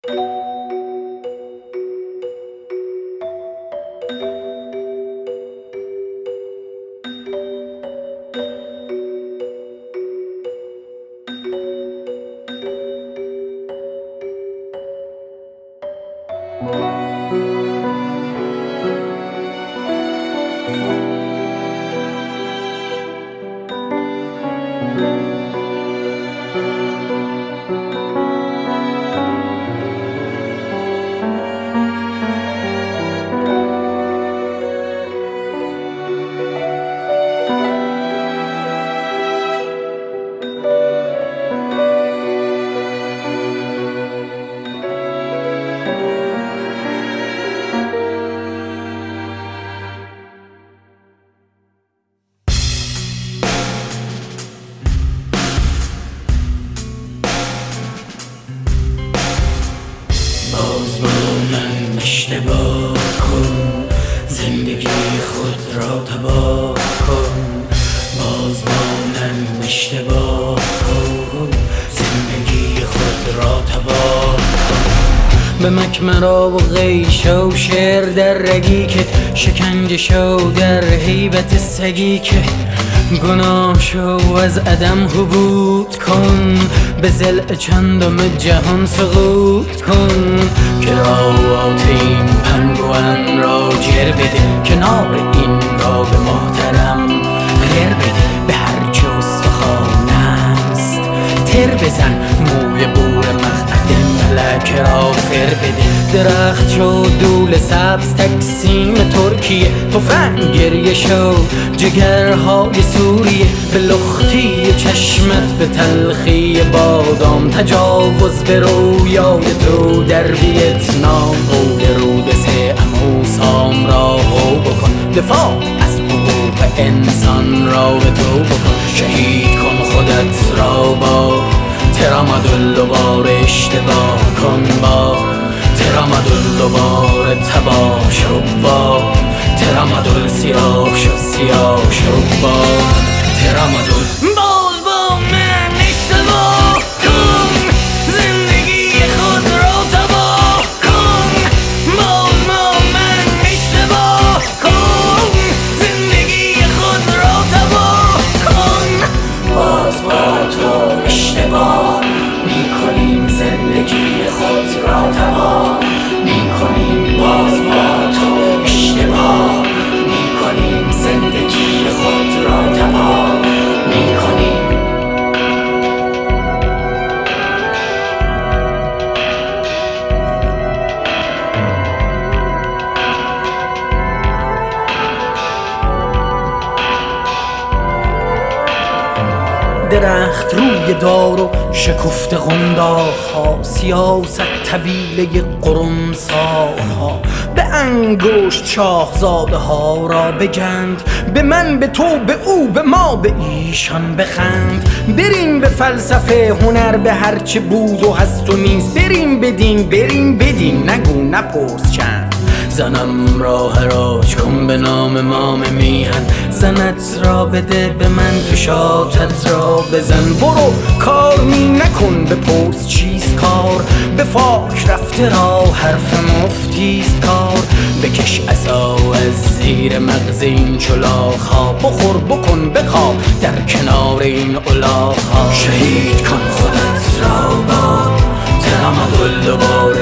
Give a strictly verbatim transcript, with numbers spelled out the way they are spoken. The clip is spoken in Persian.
باز با من اشتباه کن، زندگی خود را تباه کن. باز با من اشتباه کن، زندگی خود را تباه کن. به مکمرا و غیشا و شعر در رگی که شکنجه شو در هیبت سگی که گناه شو از عدم حبوط کن. به ضلع چندم جهان سقوط کن. کراوات این پنگوان را جر بده، کنار این را به محترم غیر بده. به هرچه استخوان است تر بزن، موی بور مقعد ملک را فر بده. درخت شو دول سبز تقسیم ترکیه، تفنگ گریه شو جگرهای سوریه. به لختی چشمت به تلخی بادام، تجاوز به رویای تو در ویتنام. قول رود سه اموسام را هو بکن، دفاع از حقوق انسان را به تو بکن. شهید کن خودت را با ترامادول، دوباره اشتباه کن با ترامادول. دوباره تباه شو با ترامادول، سیاه شو سیاه شو با ترامادول. باز با من اشتباه کن، زندگی خود را تباه کن. باز با من اشتباه کن، زندگی خود را تباه کن. باز با تو اشتباه میکنیم، زندگی خود را تباه میکنیم. باز با تو اشتباه میکنیم، زندگی خود را تباه میکنیم. درخت روی دار و شکفت قنداق ها، سیاست طویله قرمساق ها. به انگشت شاهزاده ها را بگند، به من به تو به او به ما به ایشان بخند. بریم به فلسفه هنر، به هرچه بود و هست و نیست. بریم بدین بریم بدین، نگو نپرس چند. زنم را حراج کن به نام مام میهن، زنت را بده به من کشاتت را بزن. برو کار می نکن بپرس چیست کار، به فاک رفته را حرف مفتیست کار. بکش عصا از زیر مغز این چلاخ ها، بخور بکن بخواب در کنار این الاغ ها. شهید کن خودت را با ترامادول، دوباره